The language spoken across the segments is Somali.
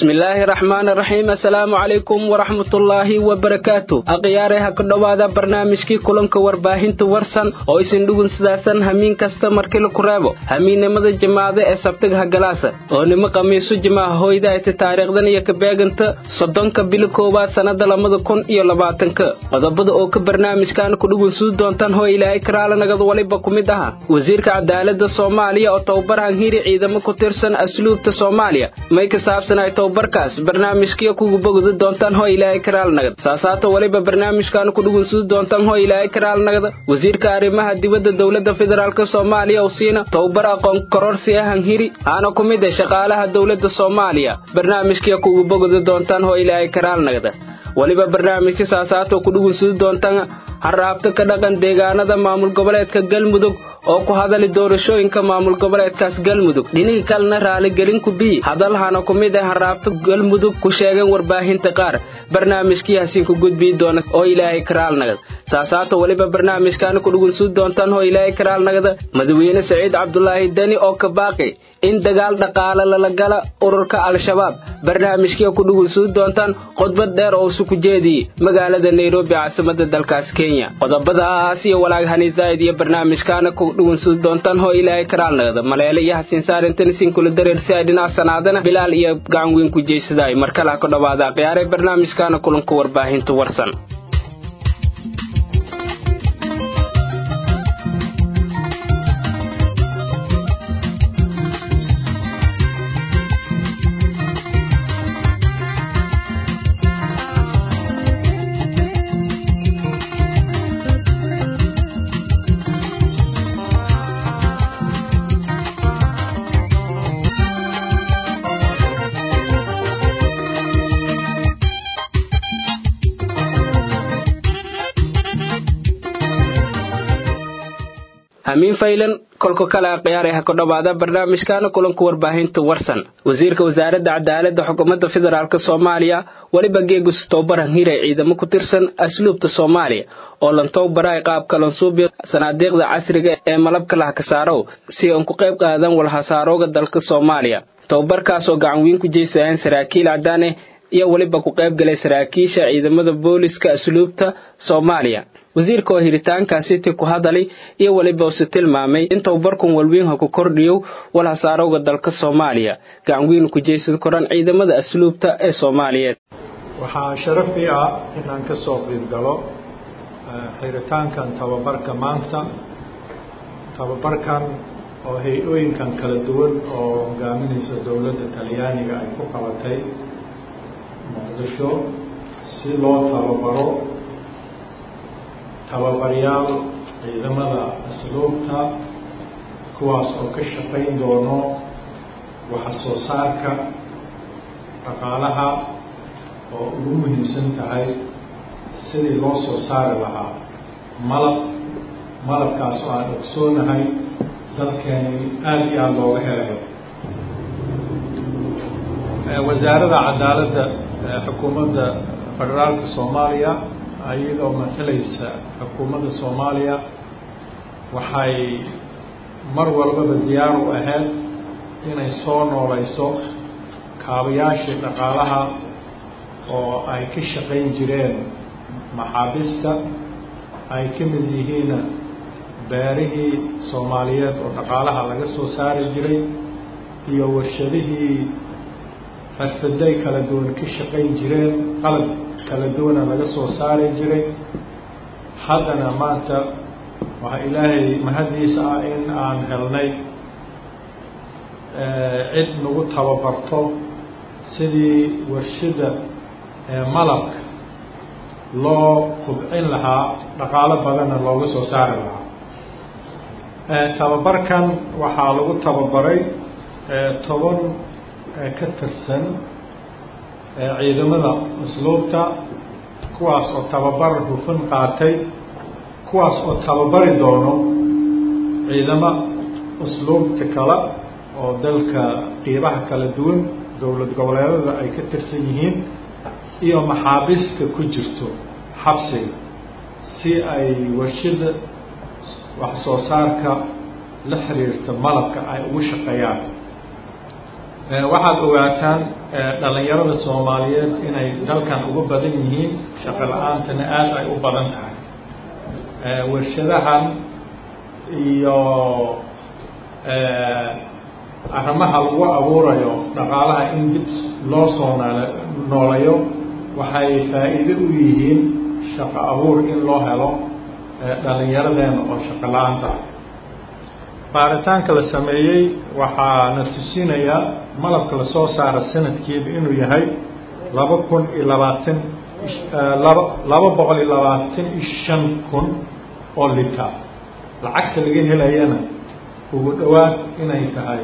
bismillaahi raxmaani raxiim assalaamu calaykum waraxmatullaahi wabarakaatu akhyaaraha ku dhowaada barnaamijkii kulanka warbaahinta warsan oo isin dhugun sidaasan hamiin kasta markii la ku reebo hamiinnimada jamaacada ee sabtiga hagalaasa oo nimo qamiisu jimaaca hooyda ay taariikhdan iyo ka beeganta 30 bil koowaad sanada 2020 qodobada oo ka barnaamijkan ku dhugun soo doontaan hooy ilaahay karaala nagad waliba kumid aha wasiirka cadaaladda Soomaaliya oo tababaran hiri ciidamo ku tirsan asluubta Soomaaliya may ka saabsanay tababarkaas barnaamijkiyo kugu bogdo doontaan hooy ilaahay karaala nagad saasaata waliba barnaamijkan ku dhugun soo doontaan hooy ilaahay karaala nagad wasiirka arrimaha dibadda dawladda federaalka Soomaaliya oo siina tababar aqoon kororsi ah hiri aana kumid ah shaqaalaha dawladda Soomaaliya barnaamijkiyo kugu bogdo doontaan hooy ilaahay karaala nagad waliba barnaamijka saasaata ku dhugun soo doontaan harraabta ka dhaqan deegaanada maamul goboleedka Galmudug oo ku hadalay doorashooyinka maamul goboleedkaas Galmudug dhinaca kalena raali gelin ku bi hadalhana kumid ah harraabta Galmudug ku sheegeen warbaahinta qaar barnaamijkii hasiin ku gudbi doona oo ilaahay karaal nagad saasaata waliba barnaamijkan ku dhugun soo doontaan oo ilaahay karaal nagad madaxweyne Saciid Cabdullaahi Dani oo ka baaqay in dagaal dhaqaale la gala ururka al-shabaab barnaamijkii ku dhugun soo doontaan khudbad dheer oo ku jeediyay magaalada Nairobi caasimadda dalkaas Kenya qodobadaas iyo walaagahani zaid iyo barnaamijkan ku dhugun soo doontaan oo ilaahay karaal nagad maleele iyo xasin saarintan sin kula dareersi ay dhinaca sanaadana bilaal iyo gacan weyn ku jeesaday markala ka dhawaada qiyaare barnaamijkan kulanka warbaahinta warsan amin faylan kolko kala qiyaaraha ku dhawaada barnaamijkan kulanka warbaahinta warsan wasiirka wasaaradda cadaaladda xukuumadda federaalka Soomaaliya waliba geegus tababaran hiray ciidamo ku tirsan asluubta Soomaaliya oo lan tababaray qaabka lan suubiyo sanaadeeqda casriga ee malabka la ka saaro si ay ku qayb qaadan wal hasaarooga dalka Soomaaliya tababarkaas oo gacan weyn ku jeesayeen saraakiil cadaan iyo waliba ku qayb galay saraakiisha ciidamada booliska asluubta Soomaaliya wasiirka oo hiritaankaasi ku hadalay iyo waliba uu tilmaamay in tababarkan walweyn ku kordhiyo wal hasaarowga dalka Soomaaliya gacan weyn ku jeesad koran ciidamada asluubta ee Soomaaliyeed waxa sharaf ah inaan ka soo qayb galo hiritaankan tababarka maanta tababarkan oo hay'ooyinkan kala duwan oo hogaaminaysa dawladda Talyaaniga ay ku qabatay Muqdisho si loo tababaro tababaryaal ciidamada asluubta kuwaas oo ka shaqayn doono waxa soo saarka dhaqaalaha oo ugu muhiimsan tahay sidii loo soo saari lahaa malabkaas oo aan ogsoonahay dalkeeni aad iyo aad looga helayo wasaaradda cadaaladda xukuumadda federaalka Soomaaliya ayadoo mathalaysa xukuumadda Soomaaliya waxay mar walba diyaar u ahayd inay soo noolayso kaabayaasha dhaqaalaha oo ay ka shaqayn jireen maxaabista ay ka mid yihiin beerihii Soomaaliyeed oo dhaqaalaha laga soo saari jiray iyo warshadihii xirfaday kala duwan ka shaqayn jireen qalab kala duwan laga soo saari jiray haddana maanta waxa ilaahay mahadiisa ah in aan helnay cid nagu tababarto sidii warshada malabka loo kobcin lahaa dhaqaale badan looga soo saari lahaa tababarkan waxaa lagu tababaray 10 ka tirsan ciidamada asluubta kuwaas oo tababar hufan qaatay kuwaas oo tababari doono ciidamada asluubta kala oo dalka qeybaha kala duwan dawlad goboleedyada ay ka tirsan yihiin iyo maxaabiista ku jirto xabsiga si ay warshada wax soo saarka la xiriirta malabka ay ugu shaqeeyaan waxaad ogaataan dhalinyarada Soomaaliyeed inay dalkan uga badan yihiin shaqo la'aantana aad ay u badan tahay warshadahan iyo arrimaha lagu abuurayo dhaqaalaha in dib loo soo nooleeyo waxay faa'iido u yihiin shaqo abuur in loo helo dhalinyaradeenna oo shaqo la'aanta ah baaritaanka la sameeyey waxaa na tusinaya malabka la soo saara sanadkiiba inuu yahay 225,000 oo litir lacagta laga helayana ugu dhawaad inay tahay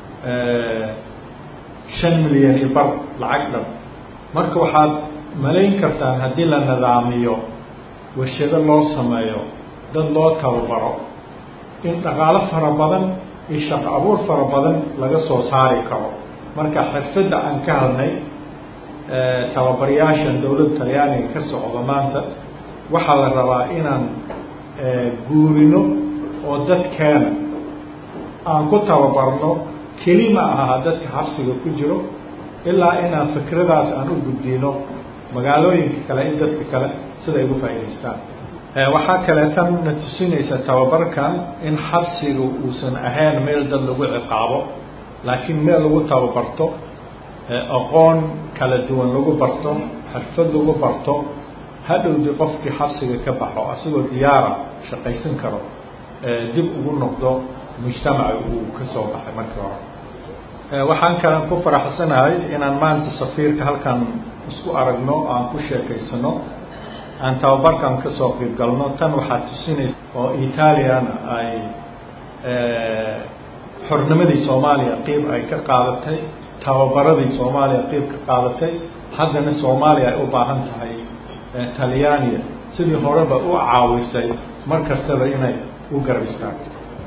5 milyan iyo bar lacag dhan marka waxaad malayn kartaan haddii la nidaamiyo warshado loo sameeyo dad loo tababaro in dhaqaale fara badan iyo shaqo abuur fara badan laga soo saari karo marka xirfadda aan ka hadnay tababarayaashan dowladda Talyaaniga ka socda maanta waxaa la rabaa inaan guurino oo dadkeena aan ku tababarno kelima aha dadka xabsiga ku jiro ilaa inaan fikradaas aan u gudbino magaalooyinka kale in dadka kale sida ay ugu faa'iideystaan waxaa kale tan na tusinaysa tababarkan in xabsigu uusan ahayn meel dad lagu ciqaabo laakiin meel lagu tababarto aqoon kala duwan lagu barto xirfad lagu barto hadhowdii qofkii xabsiga ka baxo asagoo diyaara shaqaysan karo dib ugu noqdo mujtamaca uu ka soo baxay markii hore waxaan kale ku faraxsanahay inaan maanta safiirka halkan isku aragno aan ku sheekaysano aan tababarkan ka soo qayb galno tan waxaa tusinaysa oo Italian ay xornimadii Soomaaliya qayb ay ka qaadatay tababaradii Soomaaliya qayb ka qaadatay haddana Soomaaliya ay u baahan tahay Talyaaniga sidii horeba u caawisay markastaba inay u garabistaan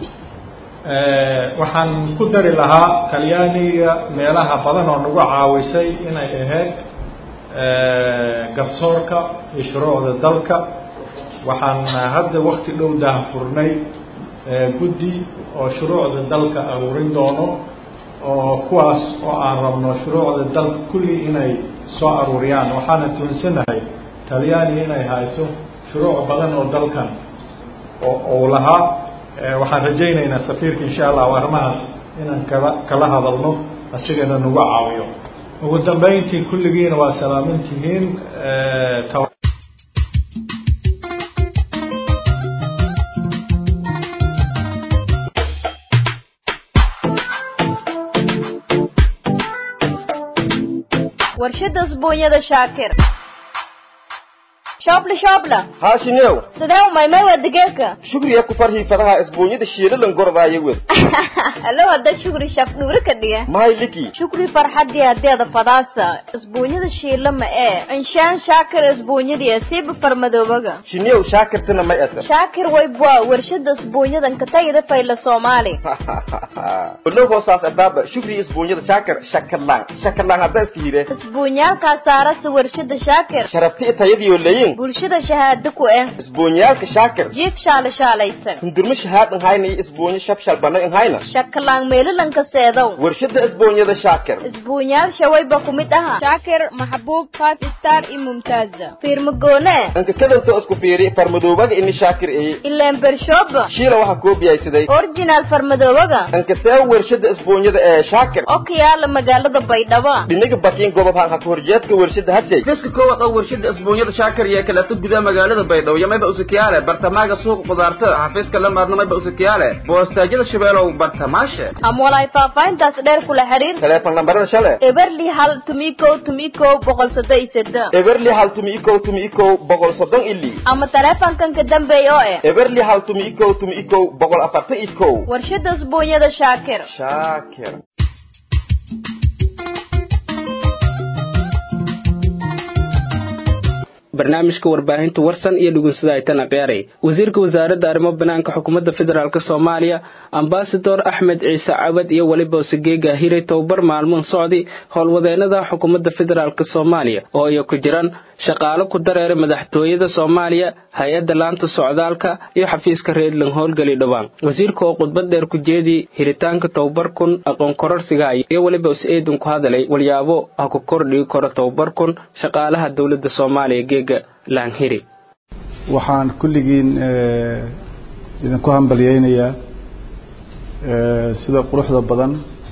waxaan ku dari lahaa Talyaaniga meelaha badan oo nagu caawisay inay ahayd garsoorka iyo shuruucda dalka waxaan hadda waqti dhow daan furnay guddi oo shuruucda dalka aruurin doono oo kuwaas oo aan rabno shuruucda dalka kulli inay soo aruuriyaan waxaana tuunsanahay Talyaaniga inay hayso shuruuc badan oo dalkan oo lahaa waxaan rajaynaynaa safiirka insha Allah arrimahaas inaan kala hadalno asigana nagu caawiyo ugu dambeyntii kulligiina waa salaamantihiin warshada usbuunyada shaakir شابلة هاشنيو سداو ما ودقيقة شكري أكو فرحي فرها اسبوني ده شيء لن قرضا يود الله هذا شكري شاف نورك ديه ما هي لكي شكري فرحة دي هذا فضاسة اسبوني ده شيء لما إنشان شاكر اسبوني دي سيب فرمدو بقى شنيو شاكر تنا ما يأثر شاكر ويبوا ورشد اسبوني ده انكتاي رفاي لصومالي ولو هو ساس أبابا شكري اسبوني ده شاكر شكرلان هذا اسكهيري اسبوني كاسارة ورشد شاكر شرفتي اتايدي وليين برشد شهادكو اسبونيالك شاكر جيب شاليسن ندرم شهاد انهايني اسبوني شبشال بنا انهاينا شكلان ميلو لنكسيدو ورشد اسبوني ده شاكر اسبونيال شوي بكوميتها شاكر محبوب 5 ستار ممتازة فيرمقونة انك كده انتو اسكو فيري فرمدوباق اني شاكر ايه إلا امبرشوب شيرا وحا كوبيا سيدي اورجينال فرمدوباق انك ساو ورشد اسبوني ده شاكر اوكي يالا مقالة بيضاوا دينيك باكين قوبا هان حكورجياتك ورشد هاتشي فيسك كوات او ورشد اسبوني ده شاكر يا كلا تبدا مقالة بيضاوا يا مايبا اسكيالة برتماغا سوق قدارتا حفيسك لما ارنا مايبا اسكيالة بوستاجيدا شبالو برتماشة امولاي فافاين تاس دير كل حرير تليفون نمبر شالة إبرلي هل توميكو بقول صدق سدا إبرلي هل توميكو بقول صدق إلي أما تلفون كان قدام بيوه إبرلي هل توميكو بقول أفرت إيكو ورشد أسبوعيا ده شاكر barnaamijka warbaahinta warsan iyo dhugunsada ay tan aqyaaray wasiirka wasaaradda arrimaha banaanka xukuumadda federaalka Soomaaliya ambassador Ahmed Ciise Cabad iyo waliba Sigeega hiray tababar maalmoon socdi howlwadeenada xukuumadda federaalka Soomaaliya oo ay ku jiraan shaqaale ku dareera madaxtooyada Soomaaliya hay'adda laanta socdaalka iyo xafiiska reedlan howlgali dhawaan wasiirka oo khudbad dheer ku jeediyay hiritaanka tababarkun aqoon kororsiga iyo waliba useedun ku hadalay walyaabo ah ku kordhiyo koro tababarkun shaqaalaha dawladda Soomaaliya geega laanhiri waxaan kulligiin idinku hambalyeynaya sida quruxda badan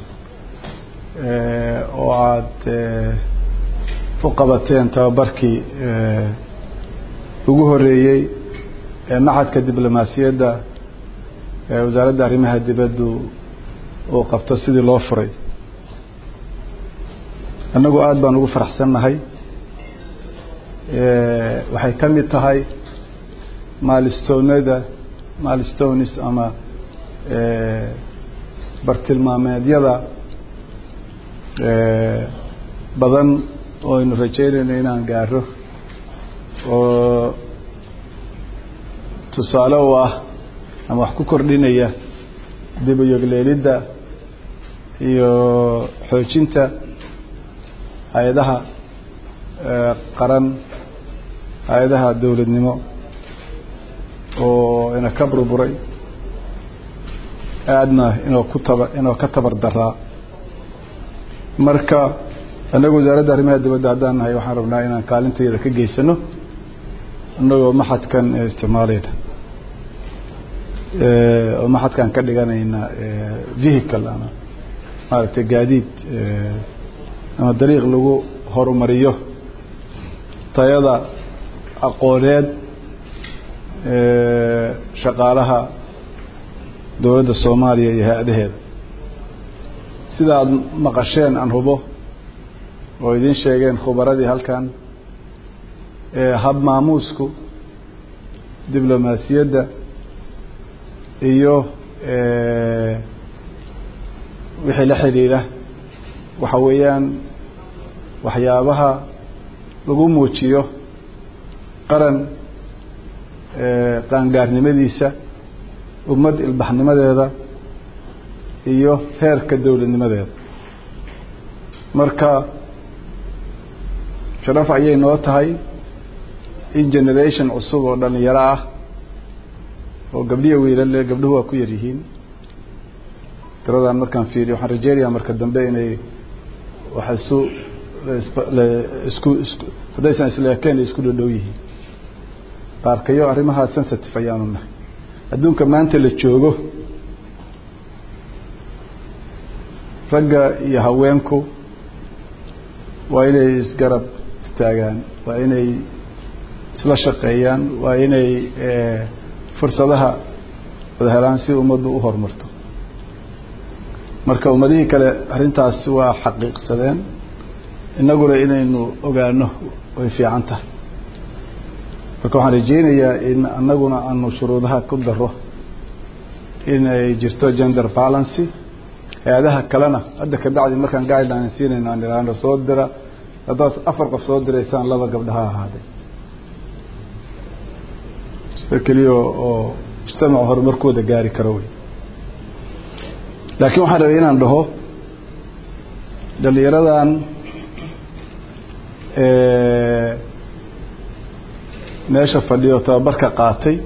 oo aad u qabateen tababarkii ugu horeeyay maxadka diblomaasiyadda wasaaradda arrimaha dibadda oo qabto sidii loo furay annagu aad baan ugu faraxsannahay waxay ka mid tahay milestones ama bartilmaameedyada badan oo aynu rajaynayno inaan gaaro oo tusaale u ah ama wax ku kordhinaya dib u yogleelidda iyo xoojinta hay'adaha qaran hay'adaha dawladnimo oo ina ka burburay aadna inuu ka tabar daraa marka anagu wasaaradda arrimaha dibadda haddaan nahay waxaan rabnaa inaan kaalinteeda ka geysano annagoo maxadkan isticmaalayna oo maxadkan ka dhiganayna vehicle ama maaragtay gaadiid ama dariiq lagu horumariyo tayada aqooneed shaqaalaha dawladda Soomaaliya iyo hay'adaheeda sida aad maqasheen aan hubo oo idin sheegeen khubaradii halkan hab maamuusku diblomaasiyadda iyo wixii la xiriira waxa weeyaan waxyaabaha lagu muujiyo qaran qaangaarnimadiisa ummad ilbaxnimadeeda iyo heerka dawladnimadeeda marka sharaf ayay noo tahay in generation cusub oo dhalinyaro ah oo gabdhiyo wiilal leh gabdhuhu waa ku yar yihiin tiradan markaan fiiriyo waxaan rajeynayaa marka dambe inay waxa isku haddaysan isleekeen isku dhow yihiin baarkayo arrimaha sensitive ayaanu nahay adduunka maanta la joogo ragga iyo haweenku waa inay isgarab istaagaan waa inay isla shaqeeyaan waa inay fursadaha wada helaan si ummaddu u horumarto marka ummadihii kale arrintaas waa xaqiiqsadeen innaguna inaynu ogaano way fiican tahay marka waxaan rajeynayaa in annaguna aanu shuruudaha ku daro inay jirto gender balance hay'adaha kalena hadda ka bacdi markaan guideline siinayno aan iraahdo soo dira haddaad 4 qof soo diraysaan 2 gabdhaha ahaade sida kaliya oo mujtamaca horumarkooda gaari karo wey laakiin waxaan rabaa inaan dhaho dhalinyaradan meesha fadhiyo tababarka qaatay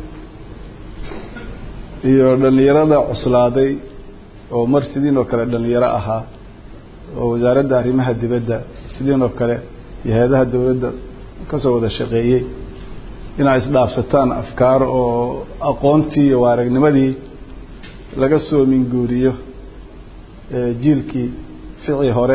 iyo dhalinyarada cuslaaday oo mar sidii oo kale dhalinyaro ahaa oo wasaaradda arrimaha dibadda sidii oo kale iyo hay'adaha dawladda ka soo wada shaqeeyay inay isdhaafsataan afkaar oo aqoontii iyo waaragnimadii laga soo minguuriyo jiilkii ficii hore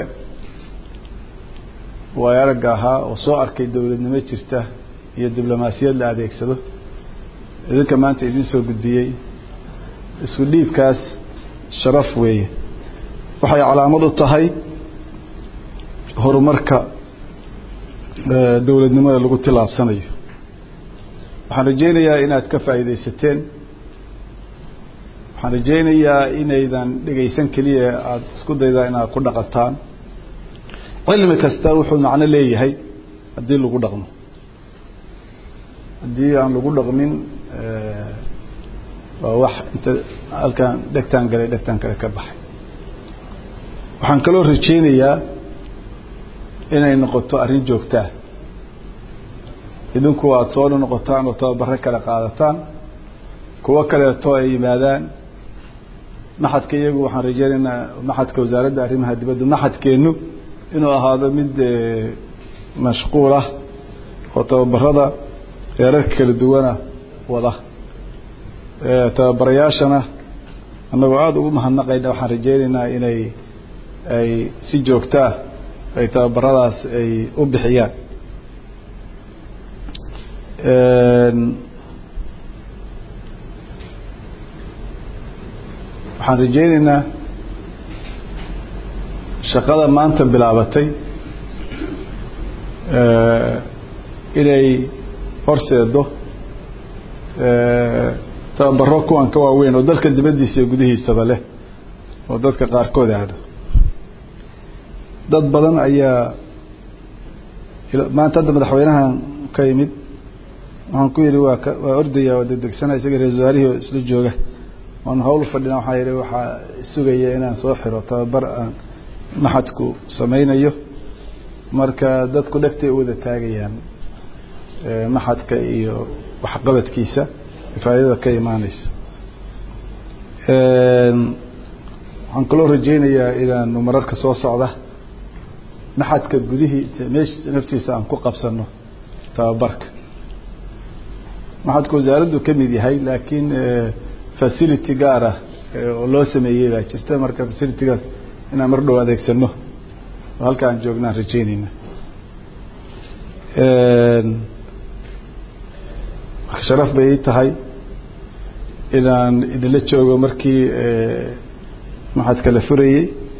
waa aragga ahaa oo soo arkay dawladnimo jirta iyo diblomaasiyad la adeegsado idinka maanta idin soo gudbiyay isku dhiibkaas sharaf weeye waxay calaamad u tahay horumarka dawladnimada lagu tilaabsanayo waxaan rajeynayaa inaad ka faa'iidaysateen waxaan rajeynayaa inaydan dhageysan kaliya aad isku daydaa inaad ku dhaqataan cilmi kasta wuxuu macno leeyahay haddii lagu dhaqmo haddii aan lagu dhaqmin waa wax inta halkaan dhegtaan galay dhegtaan kale ka baxay waxaan kaloo rajeynayaa inay noqoto arrin joogtaa idinku aad soo noqotaan oo tababaro kala qaadataan kuwa kale oo ay yimaadaan maxadka iyagu waxaan rajaynaynaa maxadka wasaaradda arrimaha dibadda maxadkeenu inuu ahaado mid mashquul ah oo tababarada heerarka kala duwana wada tababarayaashana annagoo aada ugu mahadnaqayna waxaan rajaynaynaa inay ay si joogto ah ay tababaradaas ay u bixiyaan waxaan rajaynaynaa shaqada maanta bilaabatay inay horseedo tababaro kuwan ka waaweyn oo dalka dibaddiisa iyo gudihiisaba leh oo dadka qaarkood aado dad badan ayaa maanta hadda madaxweynahan ka yimid waxaan ku yidhi waa ordaya waa degdegsana isaga ra-iisul wasaarihii oo isla jooga waan hawl fadhina waxaa yidhi waxaa sugaya inaan soo xiro tababar aan maxadku samaynayo marka dadku dhegtay u wada taagayaan maxadka iyo waxqabadkiisa faa'idada ka imaanaysa waxaan kaloo rajaynayaa inaanu mararka soo socda maxadka gudihiisa meesha naftiisa aan ku qabsano tababarka maxadka wasaaraddu ka mid yahay laakiin facility gaar ah oo loo sameeyey baa jirta marka facilitygaas inaan mar dhow adeegsano oo halka aan joognaan rajaynayna marka sharaf bay ii tahay inaan idinla joogo markii maxadka la furayey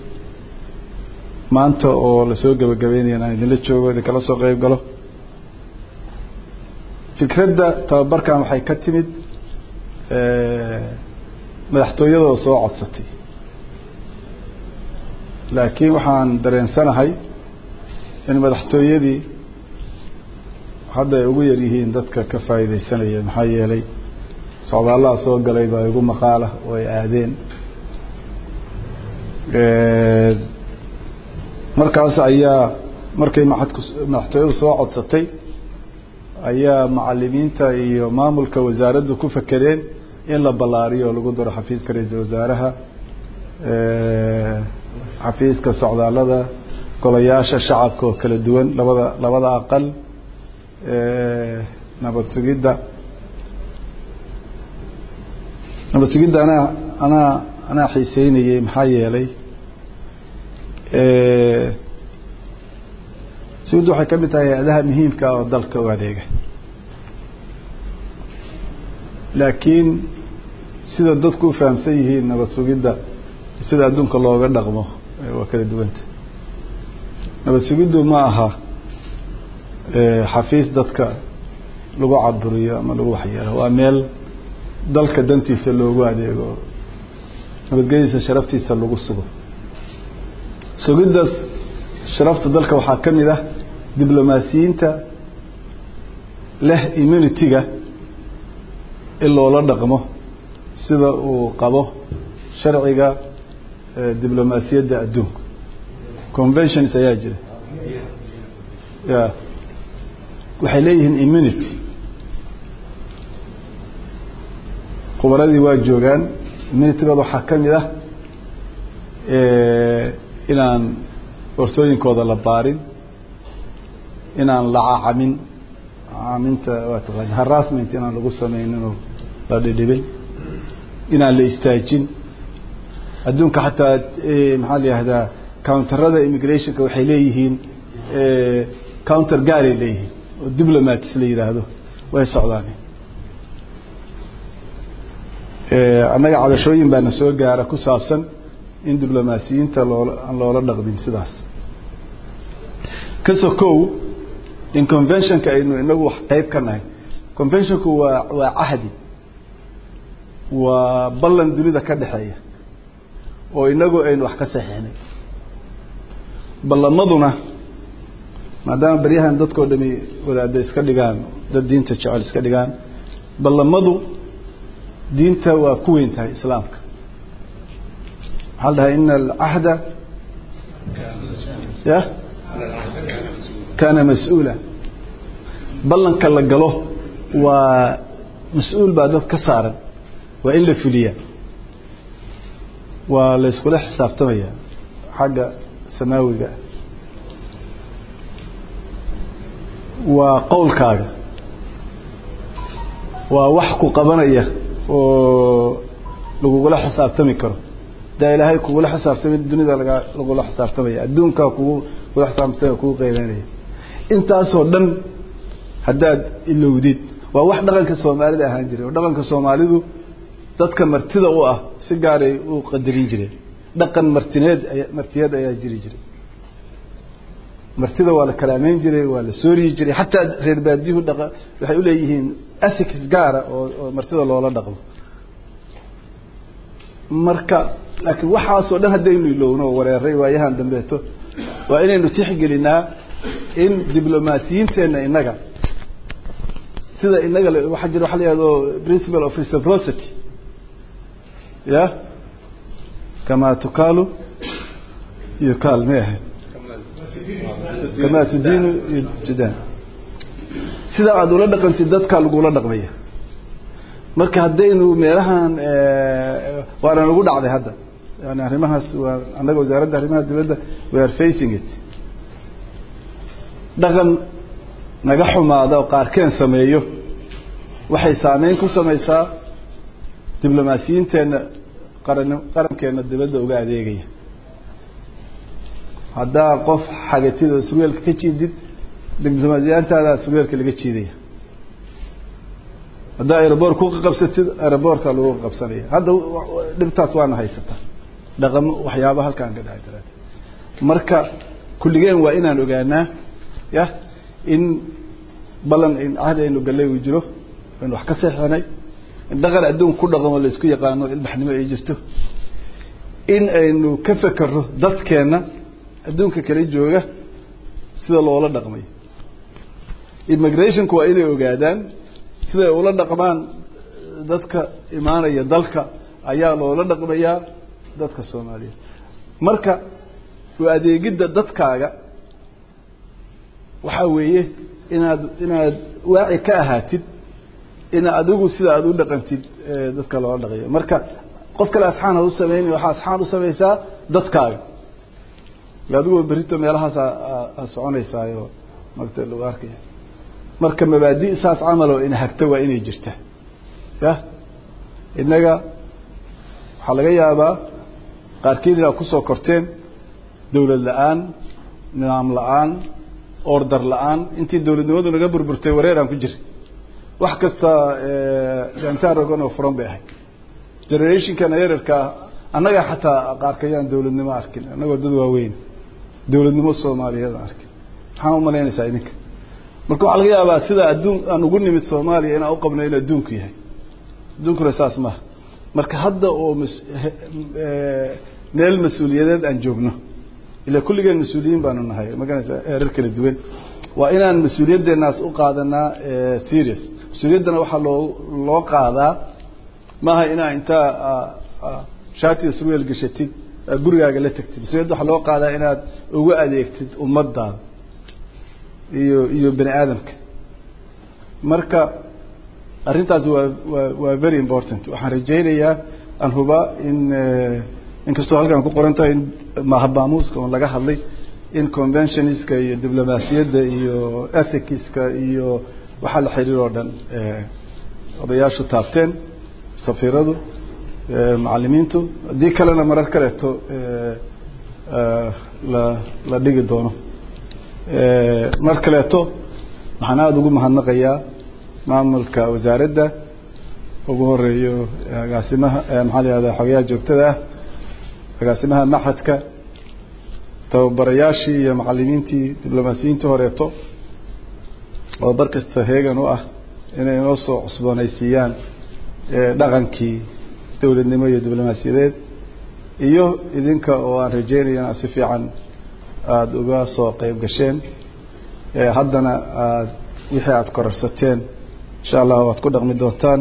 maanta oo lasoo gabagabeynaya inaan idinla joogo idinkala soo qeyb galo fikradda tababarkan waxay ka timid madaxtooyadoo soo codsatay laakiin waxaan dareensanahay in madaxtooyadii hadda ay ugu yar yihiin dadka ka faa'iidaysanaya maxaa yeelay socdaalaha soo galay baa igu maqaala oo ay aadeen markaas ayaa markay madaxtooyadu soo codsatay ayaa macalimiinta iyo maamulka wasaaraddu ku fakereen in la ballaariyo oo lagu daro xafiiska ra-iisul wasaaraha xafiiska socdaalada golayaasha shacabka oo kala duwan labada aqal nabad sugidda anaa xiiseynayey maxaa yeelay sugiddu waxay ka mid tahay hay-adaha muhiimka oo dalka u adeega laakiin sida dadku u fahamsan yihiin nabad sugidda sida adduunka looga dhaqmo waa kala duwanta nabad sugiddu ma aha xafiis dadka lagu caburiyo ama lagu waxyeelo waa meel dalka dantiisa loogu adeego nabadgelyadiisa sharaftiisa lagu sugo sugidda sharafta dalka waxaa ka mid ah diblomaasiyiinta leh immunity-ga in loola dhaqmo sida uu qabo sharciga diblomaasiyadda adduunka conventions ayaa jira ya waxay leeyihiin immunity khubaradii waa joogaan immunitygooda waxaa ka mid ah inaan warsooyinkooda la baarin inaan la caminta waa taqaan harassment inaan lagu sameynin oo la dhidhibin inaan la istaajin adduunka xataa maxaa la yihahdaa counterada immigrationka waxay leeyihiin counter gaaray leeyihiin oo diplomats la yidhaahdo way socdaan annaga cabashooyin baana soo gaara ku saabsan in diblomaasiyiinta aan loola dhaqmin sidaas ka sokow in conventionka aynu inagu wax qayb ka nahay conventionku waa cahdi waa ballan dunida ka dhexeeya oo inagu aynu wax ka saxiixnay ballamaduna maadaama baryahan dadkoo dhami wadaada iska dhigaan dad diinta jecel iska dhigaan ballamadu diinta waa ku weyn tahay islaamka waxaa la dhahaa ina alcahda ya kaana mas-uula ballanka la galo waa mas'uul baa dad ka saaran waa in la fuliya waa la isku xisaabtamaya xagga samaawiga waa qowlkaaga waa wax ku qabanaya oo lagula xisaabtami karo da ilaahay kugula xisaabtamay dunida lagula xisaabtamaya adduunka kugula xisaabtamaya kugu qeybanaya intaas oo dhan hadaad ilowdid waa wax dhaqanka Soomaalida ahaan jiray dhaqanka Soomaalidu dadka martida u ah si gaar ah u qadarin jiray dhaqan martiyad ayaa jiray martida waa la kalaameyn jiray waa la sooriyi jiray hatta reer baadiyu dhaqa waxay u leeyihiin ethics gaar ah oo martida loola dhaqmo marka laakiin waxa soo dhan hadaynu ilowno wareeray waayahan dambeeto waa inaynu tixgelinaa in diblomaasiyiinteena inaga sida inaga waxa jira waxa la yiraahdo principle of reciprocity ya kama tukalu yukal mehe kama tudinu jidan sida aad ula dhaqantid dadka lagu la dhaqmaya marka hadaynu meelahan waana ugu dhacday hadda yani arrimahaas waa anaga wasaaradda arrimaha dibadda we are facing it dhaqan naga xumaada oo qaarkeen sameeyo waxay saameyn ku samaysaa diblomaasiyiinteena qarankeena dibadda uga adeegaya hadda qof xagatida Suugalka ka jiidid diblomaasiyiintaada Suugalka laga jiidaya hadda airport ku qabsatid airportka lagu qabsanaya hadda dhibtaas waana haysata dhaqamo waxyaabaha halkaan ka dhacay marka kulligeen waa inaan ogaanaa ya in balan in ahdaynu galay uu jiro in wax ka saxanay in dhaqan adduun ku dhaqamo la isku yaqaano ilbaxnimo ay jirto in aynu ka fakaro dadkeena adduunka kale jooga sida loola dhaqmay immigration ku waa inay ogaadaan sida ula dhaqmaan dadka imaanaya dalka ayaa loola dhaqmayaa dadka Soomaaliyeed marka u adeegida dadkaaga waxa weeye inaad waaci ka ahaatid in adigu sida aad u dhaqantid dadka loo dhaqayo marka qof kale asxaan u sameeyay waxa asxaan u sameeysaa dadkaaga adigu berito meelahaas soconaysaayo magta loo arkay marka mabaadi isaas amalo in hagta waa inay jirta ya inaga waxa laga yaabaa qaarkiin inay ku soo korteen dawlad la'aan nidaam la'aan order la'aan intii dawladnimadu naga burburtay wareeraan ku jiray wax kasta inta rogono from bay generation kan yararka anaga xataa qaarkayaan dawladnimo arkin anaga dad waaweyn dawladnimo Soomaaliyeed arkin waxaan u maleynaysaa idinka marka waxa laga yaabaa sida adduun aan ugu nimid Soomaaliya inaan u qabnay in adduunku yahay adduunku rasaas ma marka hadda oo meel mas'uuliyadeed aan joogno ila kulligeen mas'uuliyiin baanu nahay maganaysa heerar kala duwan waa inaan mas'uuliyadeenaas u qaadanaa serious mas'uuliyadana waxa loo qaadaa maaha inta shaati Suugal gashatid gurigaaga la tagtid mas'uuliyadda waxa loo qaadaa inaad ugu adeegtid ummadaada iyo bani aadamka marka arrintaas waa very important waxaan rajaynayaa aan huba in kastoo halkan ku qoran tahay mahabaamuuska oo laga hadlay in conventioniska iyo diblomaasiyadda iyo ethicska iyo waxa la xiriiro dhan odayaashu taabteen safiiradu macallimiintu hadii kalena marar kaleeto la dhigi doono mar kaleeto waxaan aad ugu mahadnaqayaa maamulka wasaaradda ugu horeeyo agaasimaha maxaa la yiraahdaa xogayaha joogtada ah agaasimaha maxadka tababarayaashii iyo macallimiintii diblomaasiyiinta horeeto oo barkasta heegan u ah inay noo soo cusboonaysiiyaan dhaqankii dawladnimo iyo diblomaasiyadeed iyo idinka oo aan rajeynayna si fiican aad uga soo qayb gasheen haddana wixii aad kororsateen insha Allah waad ku dhaqmi doontaan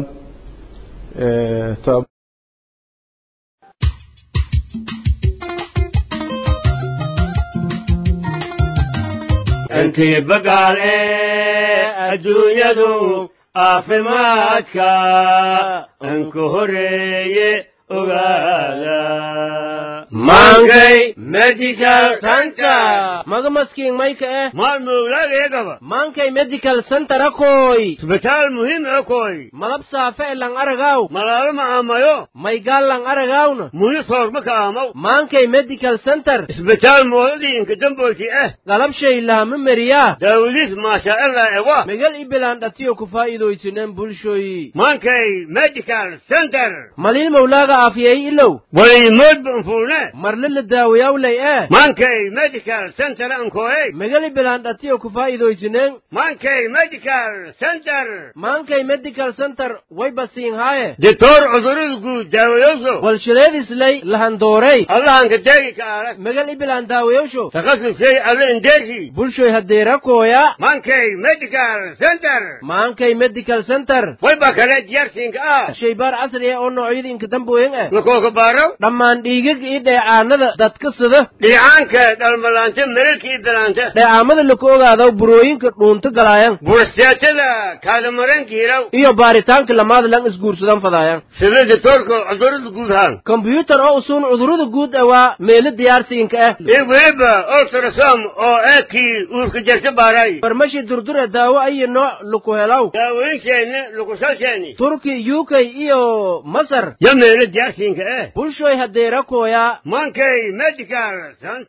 انتي بقالي adduunyadu caafimaadka anku horeeye ogaada maankay medical center magamaskiin mayka maalmowladeegaba maankay medical center akoy isbitaal muhiim akoy malab saafe lang aragaw malaalo ma aamayo maygaal lang aragawna muhi soorma ka aamaw maankay medical center isbitaal moodadii inka damboysi galabshay lahama meriyaa daawadiis maasha allah ewa megal ibilaan dhatiyo ku faa'iidaysineen bulshooyi maankay medical center maliil mawlaaga afiyay ilow waliimood banfuune marle la daawayawlay maankay medical center ankoey megal ibilaan dhatiyo ku faa'iidaysineen maankay medical center maankay medical center way basiin haaye doctor cudurada guud daawayowso walshireedislay lahandoorey allahanka deegi ka arag megal ibilaan daawayowsho takhasusay alle indeersi bulshoy hadeerakooya maankay medical center maankay medical center way ba kale diyaarsiinka shaybaar casri oo noocyada inka damboyen lakooka baaraw dhammaan dhiigag iyo dheecaanada dadka sida dhiicaanka dhalmalaanta meralka iyo dalaanta dheecaamada laku ogaado burooyinka dhuunta galaayan burastaatada kaadamaranka hiraw iyo baaritaanka lamaada lang isguursadan fadaayan sida doctorka cudurada guud haan kombyuutar oo usuun cudurada guud waa meelo diyaarsiinka iyo weliba ultrasom oo eekii uurka jarta baaray farmashi durdura daawo ayo nooc laku helaw daawooyinkeena lakusalsheeni turki UK iyo masar ya meelo diyaarsiinka bulshoy hadeerakooya maankay medical center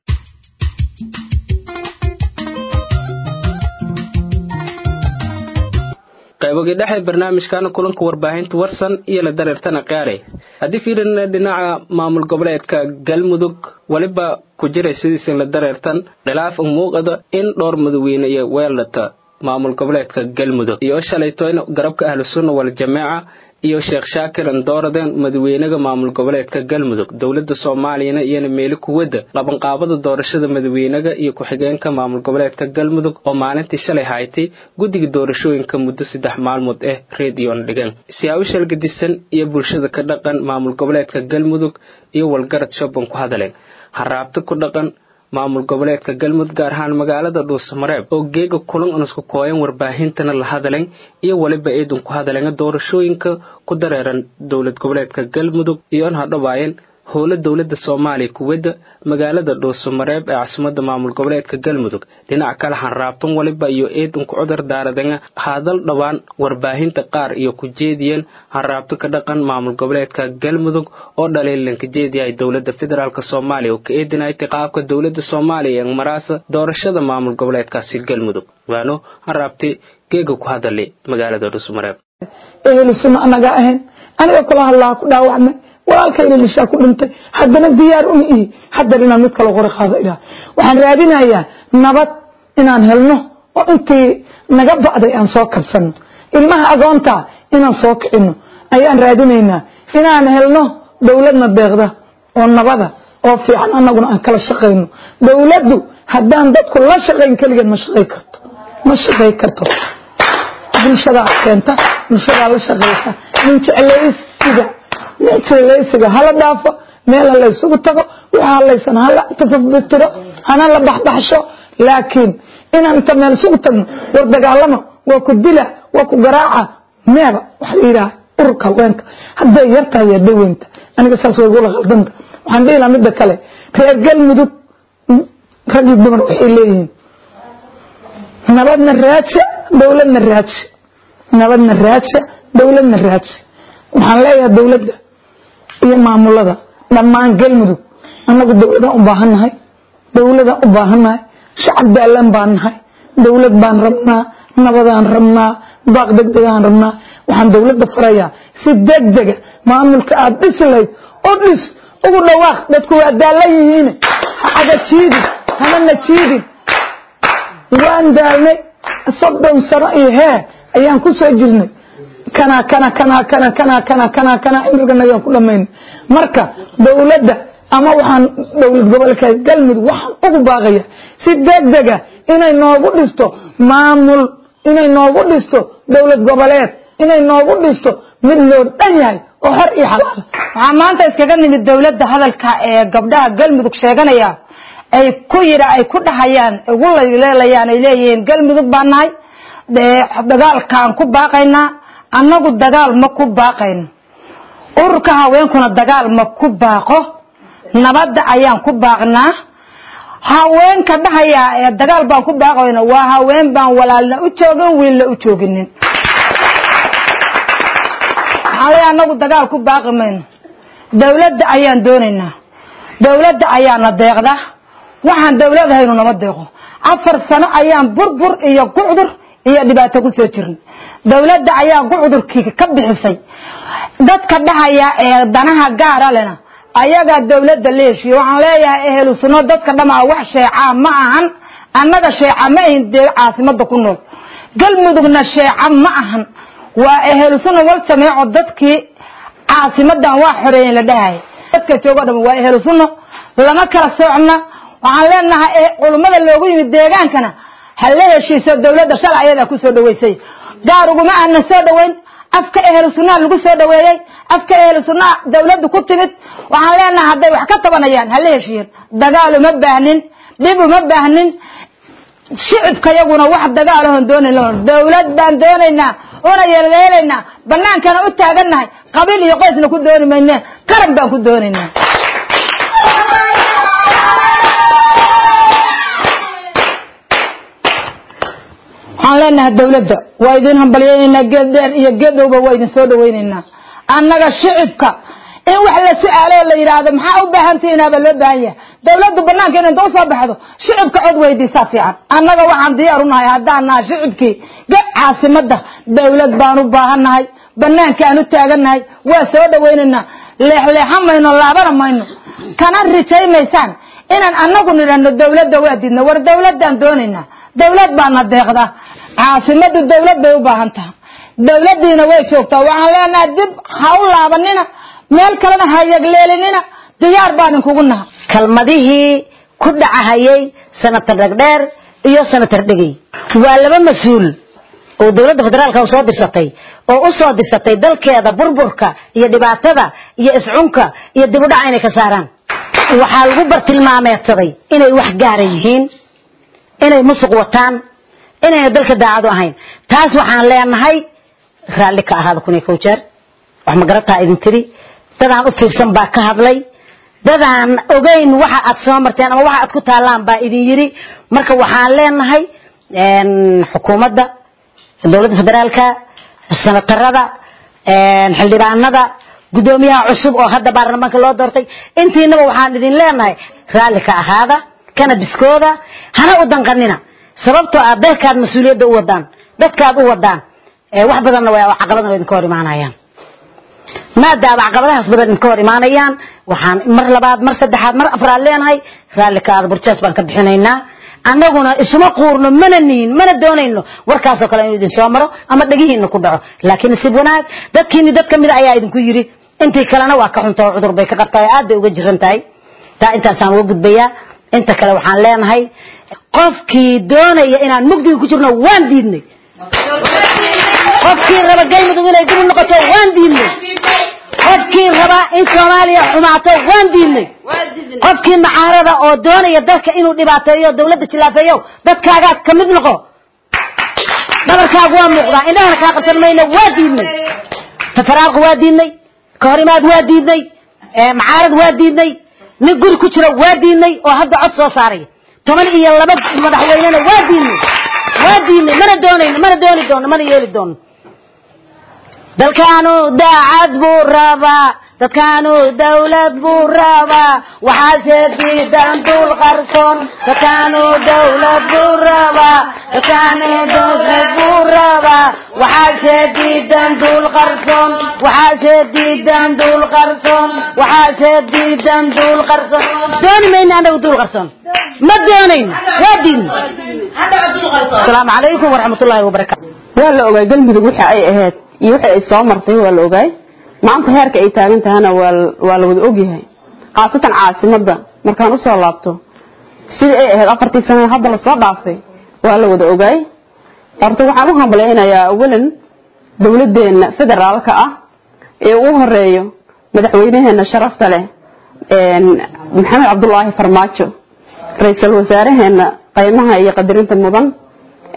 qaybogii dhexe barnaamijkan kulanka warbaahinta warsan iyo la dareertana qaare haddii fiirina dhinaca maamul goboleedka galmudug waliba ku jiray sidiisin la dareertan khilaaf muuqada in dhowr madaxweyne iyo weelata maamul goboleedka galmudug iyo shalaytoyn garabka ahlu sunna wal jameeca iyo Sheekh Shaakir Ndooradeen madaxweynaha maamul goboleedka Galmudug dawladda Soomaaliya iyana meel ku wada qaban qaabada doorashada madaxweynaha iyo ku xigeenka maamul goboleedka Galmudug oo maalintii shalay haytay guddiga doorashooyinka muddo 3 maalmood radio dhigan siyaasad gadisan iyo bulshada ka dhaqan maamul goboleedka Galmudug iyo walgarad shaban ku hadaleen haraabta ku dhaqan maamul goboleedka Galmudug gaar ahaan magaalada Dhuusamareeb oo geega kulan isku kooyan warbaahintana la hadaleen iyo waliba eedun ku hadaleen doorashooyinka ku dareeran dawlad goboleedka Galmudug iyo aan hadhawaayeen howla dawladda Soomaaliya ku wada magaalada Dhuusamareeb ee caasimadda maamul goboleedka Galmudug dhinaca kale haraabtan waliba iyo eedun ku cudar daaradana hadal dhawaan warbaahinta qaar iyo ku jeediyeen haraabta ka dhaqan maamul goboleedka Galmudug oo dhaleelan ka jeediyay dawladda federaalka Soomaaliya oo ka eedinay qaabka dawladda Soomaaliya ee maraasa doorashada maamul goboleedkaasi Galmudug waano haraabti geega ku hadalay magaalada Dhuusamareeb suma anaga ahayn aniga kula hadlaa ku dhaawacmay walaalkayna lishaa ku dhintay haddana diyaar u ihi haddana inaan mid kale qora qaado ilaa waxaan raadinayaa nabad inaan helno oo intii naga bacday aan soo kabsano ilmaha agoonta inaan soo kicino ayaan raadinaynaa inaan helno dawladna deeqda oo nabada oo fiican anaguna aan kala shaqeyno dawladdu haddaan dadku la shaqeyn kaligeed ma shaqey karto bulshada keenta bulshada la shaqeysa min jeclaysiga hala dhaafo meel la isugu tago waxa laysan hala tafafbitiro ana la baxbaxsho laakiin inaan inta meel isugu tagno war dagaalamo waa ku dila waa ku garaaca meeba waxa yiraahdo urka weenka hadday yartahay ee daweynta aniga saas way ugu qaldanta waxaan dhiilaa mid kale reer Galmudug rag iyo dumar waxay leeyihiin nabadna raadsha dawladna raadsha nabadna raadsha dawladna raadsha waxaan leeyahay dawladda iyo maamulada dhammaan Galmudug anagu dawladda u baahanahay shacab daalan baan nahay dawlad baan rabnaa nabadaan rabnaa baaq degdegaan rabnaa waxaan dawladda farayaa si degdeg maamulka aad dhislayd oo dhis ugu dhawaaq dadku waa daalan yihiin hada jiidi hana jiidi waan daalnay 30 sano ayaan ku soo jirnay kana inagana ku dhameyn marka dawladda ama waxaan dawlad gobolka Galmudug waxaan ugu baaqaya si degdeg inay noogu dhisto maamul inay noogu dhisto dawlad goboleed inay noogu dhisto mid loo dhan yahay oo xor iyo xalaal waxa maanta iskaga nimid dawladda hadalka ee gabdhaha Galmudug sheeganaya ay ku dhahayaan ugu leelayaan ay leeyeen Galmudug baan nahay dagaalkaan ku baaqaynaa annagu dagaal ma ku baaqayno ururka haweenkuna dagaal ma ku baaqo nabadda ayaan ku baaqnaa haweenka dhahaya ee dagaal baan ku baaqayno waa haween baan walaalna u joogin wiilna u jooginin annagu dagaal ku baaqi mayno dawladda ayaan doonaynaa dawladda ayaana deeqda waxaan dawladahaynu nama deeqo 4 sano ayaan burbur iyo gucdur iyo dhibaato ku soo jirnay dawladda ayaa gucudurkii ka bixisay dadka dhahaya ee danaha gaar ah lena ayaga dawladda leeshiyo waxaan leeyahay ehlu sunno dadka dhamaa wax sheeca ma ahan annaga sheeca ma ahin caasimada ku nool galmudugna sheeca ma ahan waa ehlu sunno wal jameeco dadkii caasimadan waa xoreeyeen la dhahay dadka jooga dhama waa ehlu sunno lama kala soocna waxaan leenahay culimada loogu yimid deegaankana hal la heshiiso dawladda sharciyada ku soo dhaweysay gaar ugu ma aan soo dhaweyn afka ehlu sunna lagu soo dhaweeyay afka ehlu sunna dawladdu ku timid waxaan leenahay haday wax ka tabanayaan hal la heshiin dagaal uma baahnin dib uma baahnin shicibka yaguna wax dagaal ah doonayno dawlad baan doonaynaa oo yeelaynaa banaankana u taaganahay qabiil iyo qoysna ku dooni mayne qaran baan ku doonaynaa aan leenahay dawladda waa idin hambalyeynaa geeddeer iyo geedowba waa idin soo dhaweynaynaa annaga shicibka in wax la su'aalo la yiraahdo maxaa u baahantiinaba loo baahan yahay dawladdu banaanka inay u soo baxdo shicibka cod weydiisaa fiican annaga waxaan diyaar u nahay haddaan shicibkii caasimada dawlad baan u baahanahay banaanka aan u taaganahay waa soo dhaweynaynaa leexleexamayno laabana mayno kana rijaymaysaan inaan annagu nidhaahno dawladda waa diidna war dawladaan doonaynaa dawlad baana deeqda caasimadu dawlad bay u baahan tahay dawladiina way joogtaa waxaan leenahay dib ha u laabanina meel kalena ha yagleelinina diyaar baan kugu nahay kalmadihii ku dhacayay sanatar dhagdheer iyo sanatar dhigay waa laba mas'uul oo dawladda federaalka soo dirsatay oo u soo dirsatay dalkeeda burburka iyo dhibaatada iyo iscunka iyo dib u dhac inay ka saaraan waxa lagu bartilmaameedsaday inay wax gaar yihiin inay musuq wataan inay dalka daacad ahayn taas waxaan leenahay raali ka ahaada kunay kowjar wax ma garataa idin tiri dadaan u fiirsan baa ka hadlay dadaan ogeyn waxa aad soo marteen ama waxa aad ku taalaan baa idin yiri marka waxaan leenahay xukuumadda dawladda federaalka sanatarada xildhibaanada gudoomiyaha cusub oo hadda baarlamaanka loo doortay intiinaba waxaan idin leenahay raali ka ahaada kana biskooda hana u danqanina sababtoo ah dadkaad mas'uuliyadda u wadaan dadkaad u wadaan wax badan waa caqabadana idin ka hor imaanayaan maadaama caqabadahaas badan idin ka hor imaanayaan waxaan mar labaad mar saddexaad mar afraad leenahay raali ka ahaada burjaas baan ka bixinaynaa annaguna isuma quurno mana doonayno warkaas oo kale inuu idin soo maro ama dhagihiina ku dhaco laakiin si wanaag dadkiini dad kamid ayaa idinku yiri intii kalena waa ka xuntaa cudur bay ka qabtaa aad bay uga jiran tahay taa intaasaan uga gudbayaa inta kale waxaan leenahay qofkii doonaya inaan mugdiga ku jirno waan diidnay qofkii raba galmudug inay dib u noqoto waan diidnay qofkii raba in Soomaaliya xumaato waan diidnay qofkii macaarada oo doonaya dalka inuu dhibaateeyo dawladda tilaafeeyo dadkaaga kamid noqo dhabarkaagu waa muuqdaa indhaha ka qabsan mayno waa diidnay tafaraaq waa diidnay kahorimaad waa diidnay macaarad waa diidnay nin guri ku jira waa diidnay oo hadda cod soo saaray 12 madaxweynena waa diidnay mana dooni doono mana yeeli doono dalkaanu daacad buu rabaa dadkaanu dawlad buu rabaa waxaase diidan dul qarsoon dadkaanu dawlad buu rabaa dadkaanu dawlad buu rabaa waxaase diidan dul qarsoon waxaase diidan dul qarsoon waxaase diidan dul qarsoon dooni mayna anagu dul qarsoon ma doonayno waa diidno assalaamu calaykum waraxmatullaahi wabarakaatu waa la ogaay galmudug waxa ay ahayd iyo waxa ay soo martay waa la ogaay maanta heerka ay taagan tahana waa la wada ogyahay qaasatan caasimada markaan u soo laabto sidii ay ahayd 4 sano hadda la soo dhaafay waa la wada ogaay horta waxaan u hambaleynayaa awalan dawladeena federaalka ah ee uu horeeyo madaxweynaheena sharafta leh maxamed cabdullaahi farmaajo ra'iisul wasaaraheena qiimaha iyo qadarinta mudan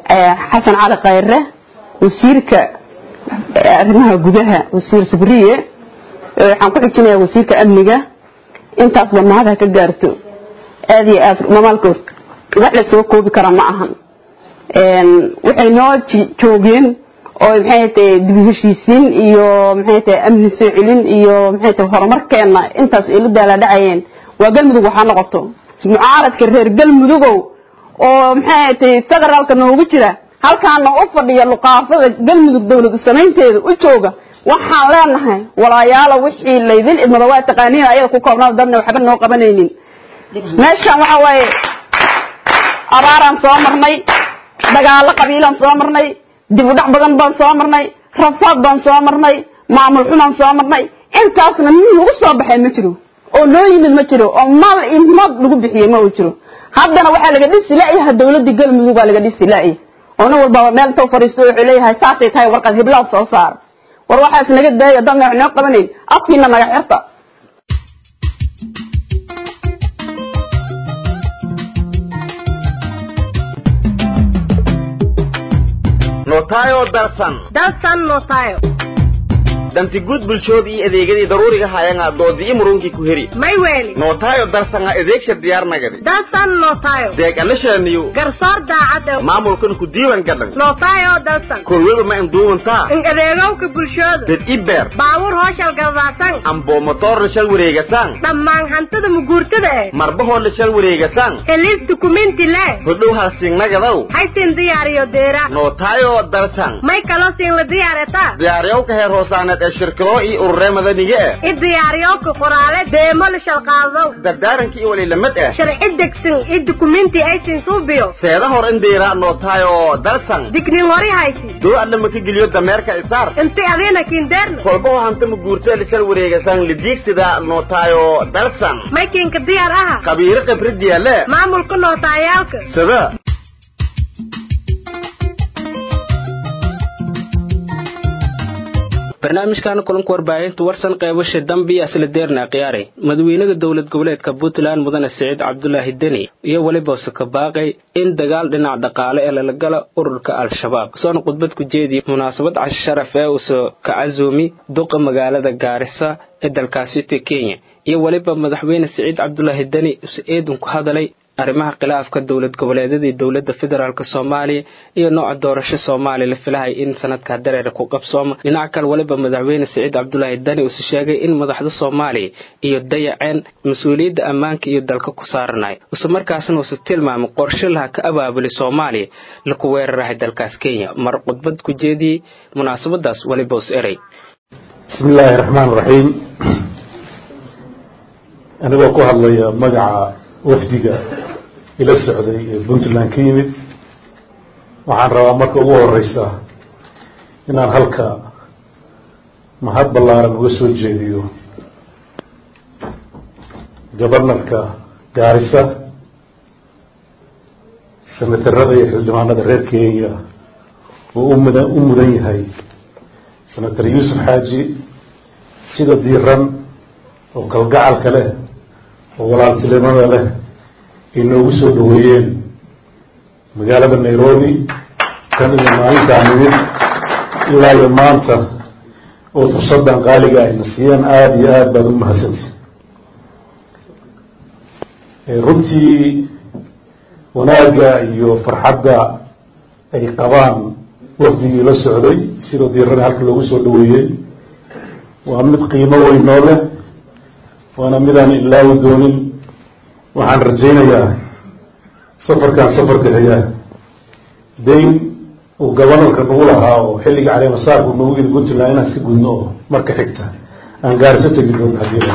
xasan cali khayre wasiirka arrimaha gudaha wasiir sabriye waxaan ku xijinayaa wasiirka amniga intaas wadnaada ka gaarto aad iyo aad mamaalkood wax la soo koobi kara ma ahan waxay noo joogeen oo maxay tahay dib u heshiisiin iyo maxay tahay amni soo celin iyo maxay tahay horumarkeena intaas ay la daala dhacayeen waa galmudug waxa noqoto mucaaradka reer galmudugow oo maxay tahay federaalka noogu jira halkaana u fadhiya luqaafada galmudug dawladda sameynteeda u jooga waxaan leenahay walaayaalo wixii laydin idmada waa taqaaniin ayada ku koobnaa dadna waxba noo qabanaynin meeshan waxa waaye abaaraan soo marnay dagaalo qabiilaan soo marnay dib u dhac badan baan soo marnay rafaad baan soo marnay maamul xumaan soo marnay intaasna nin lagu soo baxay ma jiro oo loo yimid ma jiro oo maal iyo mad lagu bixiyay ma jiro haddana waxaa laga dhisi laayahay dawladda galmudug baa laga dhisi laayay oo nin walba meel too fariisto wuxuu leeyahay saasay tahay warqad hiblaad soo saar war waxaas naga daaya dadna wax noo qabanayn afkiina naga xirta notayo darsan notayo danti guud bulshooda iyo adeegyadii daruuriga haayana doodii murunkii ku heri may weeli notayo darsan adeegsha diyaar nagadi darsan notayo deeqalashaniyo garsoor daacad maamulkan ku diiwan gadan notayo darsan korweba ma induwanta in adeegowka bulshooda dad iber baawur hooshal galdasan ambo motor shal wareegasan dhammaan hantada muguurtada marba hoo shal wareegasan helis dokumenti le hodhow halsing nagadaw haysin diyaariyo deera notayo darsan may kalo sin la diyaareta diyaariyo ka heer hoosaanad shirkado iyo ururada madaniga diyaariyo ka qoraale deemo la shaqaado dardaaranki wali lamad sharci degsan iyo dokumenti ay sin suubiyo seeda hor indeera notayo darsan digni hori haysi doo alla ma ka geliyo dameerka isaar inta adeena kindeerna kolba hanta ma guurtay la shal wareegasan lidiigsida notayo darsan makin ka diyaar aha qabiir khibradiya le maamulka notayaalka sada barnaamijkan kulanka warbaahinta warsan qaybasha dambiya isla deerna qiyaaray madaxweynaha dawlad goboleedka Puntland mudane Saciid Cabdullaahi Deni iyo waliba ka baaqay in dagaal dhinac dhaqaale ee la galo ururka al-shabaab soo khudbad ku jeediyay munaasabad cash sharaf ee uu ka azumi duqa magaalada Gaarisa ee dalkaasi Kenya iyo waliba madaxweyne Saciid Cabdullaahi Deni eedan ku hadalay arrimaha khilaafka dawlad goboleedyada iyo dawladda federaalka Soomaaliya iyo nooca doorasho Soomaaliya la filahay in sanadka dareere ku qabsoomo dhinaca kale waliba madaxweyne Saciid Cabdullaahi Deni uu sheegay in madaxda Soomaaliya iyo dayaceen mas'uuliyadda ammaanka iyo dalka ku saaranay isla markaasna uu tilmaamay qorshe la ka abaabulay Soomaaliya la ku weerarahay dalkaas Kenya mar khudbad ku jeediyay munaasabadaas waliba uu eray bismillaahir rahmaanir rahiim anigoo ku hadlaya magaca wafdiga ila socday ee Puntland ka yimid waxaan rabaa marka ugu horeysa inaan halka mahad ballaaran uga soo jeediyo gobornarka Gaarisa senatarada iyo xildhibaanada reer Kenya oo u mudan yahay senator Yuusuf Xaaji sida diiran oo kalgacalka leh oo walaaltinimada leh inoogu soo dhaweeyeen magaalada Nairobi kan iyo maalinta nimid ilaa iyo maanta oo fursadan qaaliga ay nasiyeen aad iyo aad baad u mahadsantihiin runtii wanaaga iyo farxadda ay qabaan wafdigii la socday sida diiran halka loogu soo dhaweeyey waa mid qiimo weyn noo leh waana midaan ilaawi doonin waxaan rajaynayaa safarkan safarka xiga dayn uu gobornarka nagu lahaa oo xilliga caleemasaarku nagu yidhi Puntland inaan iska gudno oo marka xigta aan Gaarisa tegi doono haddii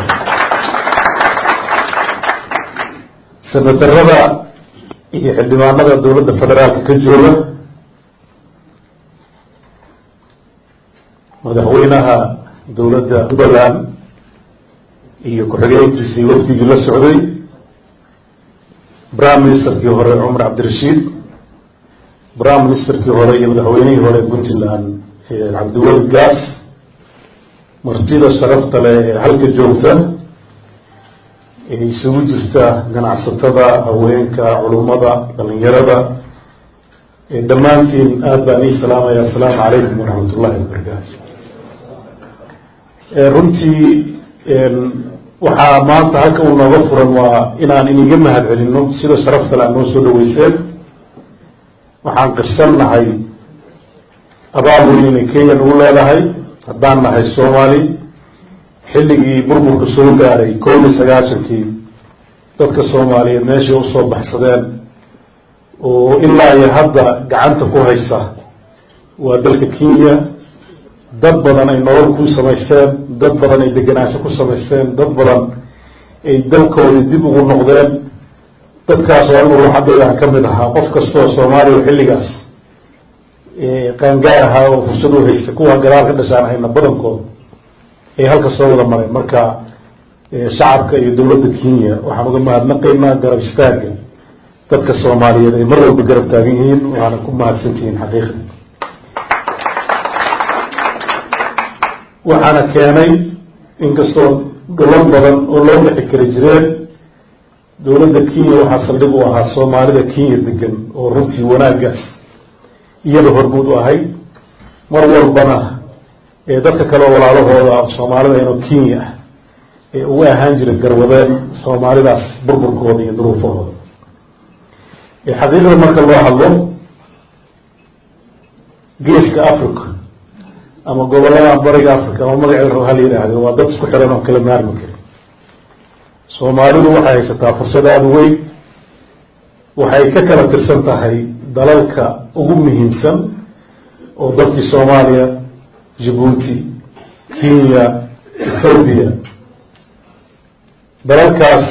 senatarada iyo xildhibaanada dawladda federaalka ka jooga madaxweynaha dawladda Puntland iyo ku-xigeenkiisii wafdigii la socday prime ministerkii hore Cumar Cabdirashiid prime ministerkii hore iyo madaxweynihii hore Puntland Cabdiweli Gaas martida sharafta leh ee halka joogta ee isugu jirta ganacsatada haweenka culummada dhalinyarada dhammaantiin aad baan ii salaamaya assalaamu calaykum waraxmat ullahi wabarakaatu. runtii waxaa maanta halka uu nooga furan waa inaan iniga mahad celinno sida sharafta le aad noo soo dhaweyseen. waxaan qirsannahay abaal weyn inay kenya nagu leedahay haddaan nahay soomaali. xilligii burburka soo gaaray 1990 dadka soomaaliyeed meeshay usoo baxsadeen oo ilaa iyo hadda gacanta ku haysa waa dalka Kenya. dad badan ay nolol ku samaysteen, dad badan ay deganaansho ku samaysteen, dad badan ay dalkooda dib ugu noqdeen. dadkaas oo anigu ruuxaddayda aan ka mid ahaa. qof kastoo Soomaaliya xilligaas qaangaar ahaa oo fursad u haysta kuwa gadaal ka dhashaan hayna badankooda ay halka soo wada mareen. marka shacabka iyo dowladda Kenya waxaan uga mahadnaqaynaa garab istaaga dadka Soomaaliyeed ay mar walba garab taagan yihiin. waxaana ku mahadsantihiin xaqiiqda. waxaana keenay inkastoo dhulan badan oo loo bixi kari jireen, dowladda Kenya waxaa saldhig u ahaa Soomaalida Kenya degan oo runtii wanaaggaas iyada hormuud u ahayd. mar walbana dadka kale oo walaalahooda Soomaalida inuu Kenya ah ugu ahaan jiray garwadeen Soomaalidaas burburkooda iyo duruufahooda. xaqiiqda marka loo hadlo geeska Africa ama gobolada bariga Africa ama magaceeda waxa la yiraahdo waa dad isku xiran oo kala maarmi kara. Soomaalidu waxay haysataa fursad aad u weyn. waxay ka kala tirsan tahay dalalka ugu muhiimsan oo dalkii Soomaaliya, Djibouti, Kenya, Ethiopia. dalalkaas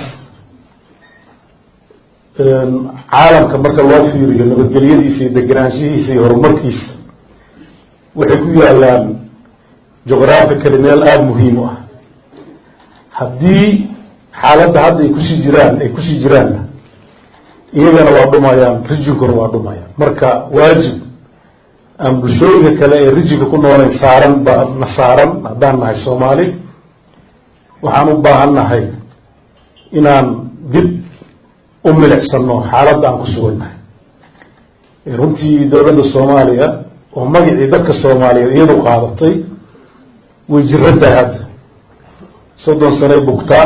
caalamka marka loo fiiriyo nabadgelyadiisa iyo deganaanshihiisa iyo horumarkiisa waxay ku yaalaan juqraafikali meel aada muhiim u ah. haddii xaaladda hadda ay kusii jiraanna iyagana waa dhumayaan, rijinkuna waa dhumayaan. marka waajib aan bulshooyinka kale ee rijinka ku noolayn saaran baa na saaran. haddaan nahay Soomaali waxaan u baahan nahay inaan dib u milicsano xaaladda aan ku sugannahay. runtii dowladda Soomaaliya oo magacii dadka Soomaaliyeed iyadu qaadatay way jiradahay hadda 30 sano bugtaa.